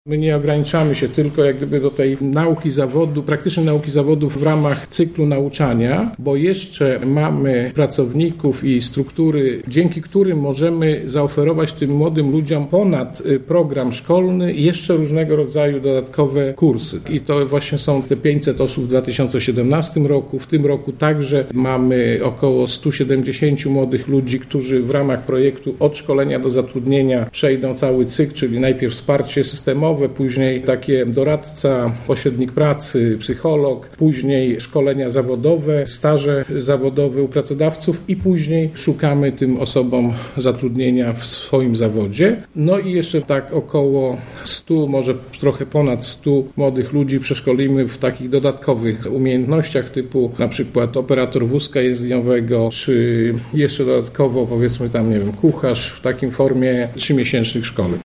My nie ograniczamy się tylko jak gdyby do tej nauki zawodu, praktycznej nauki zawodu w ramach cyklu nauczania, bo jeszcze mamy pracowników i struktury, dzięki którym możemy zaoferować tym młodym ludziom ponad program szkolny jeszcze różnego rodzaju dodatkowe kursy. I to właśnie są te 500 osób w 2017 roku. W tym roku także mamy około 170 młodych ludzi, którzy w ramach projektu od szkolenia do zatrudnienia przejdą cały cykl, czyli najpierw wsparcie systemowe, później takie doradca, pośrednik pracy, psycholog, później szkolenia zawodowe, staże zawodowe u pracodawców i później szukamy tym osobom zatrudnienia w swoim zawodzie. No i jeszcze tak około 100, może trochę ponad 100 młodych ludzi przeszkolimy w takich dodatkowych umiejętnościach typu na przykład operator wózka jezdniowego, czy jeszcze dodatkowo powiedzmy tam, nie wiem, kucharz w takim formie 3-miesięcznych szkoleń.